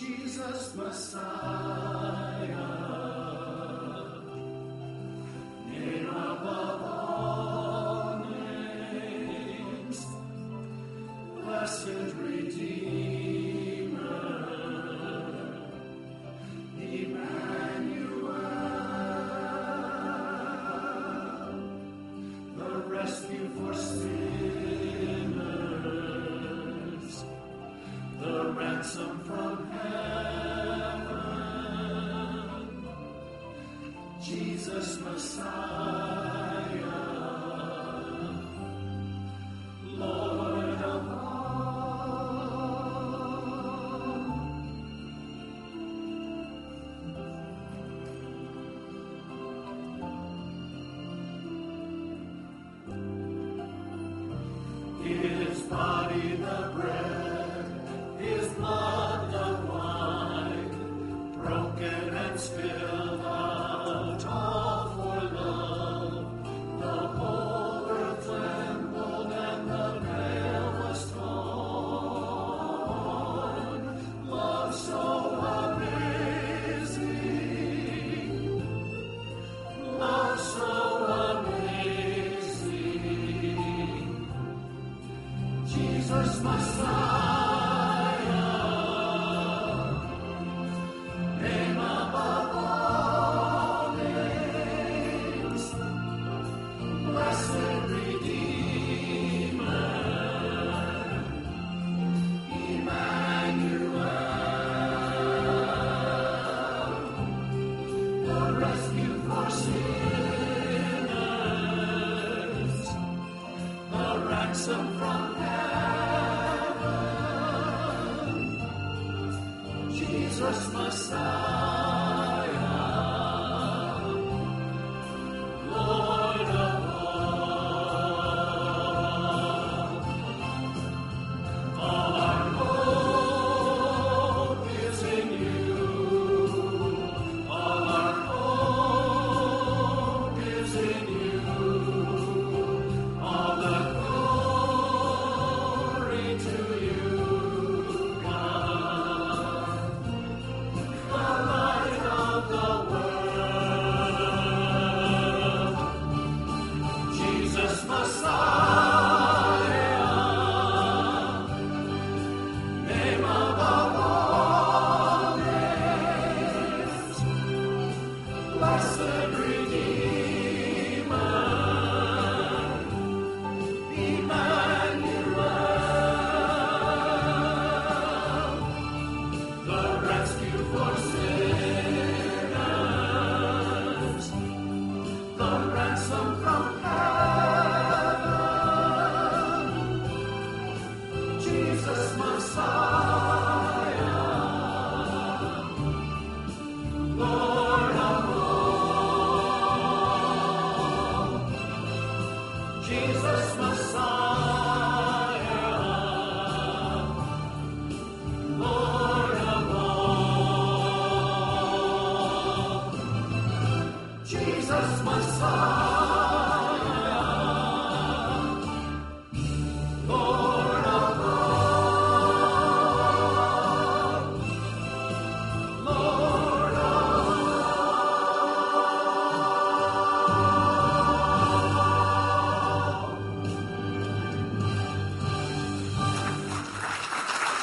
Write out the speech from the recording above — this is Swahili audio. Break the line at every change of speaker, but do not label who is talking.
Jesus Messiah, name above all names, blessed Redeemer, Emmanuel, the rescue for sinners, the ransom from heaven, Jesus Messiah, Lord of all. His body the bread, His blood the wine, broken and spilled out all for love. The whole earth trembled and the veil was torn. Love so amazing, love so amazing, Jesus Messiah, name above all names, blessed Redeemer, Emmanuel, the rescue for sinners, the ransom from heaven, Jesus Messiah.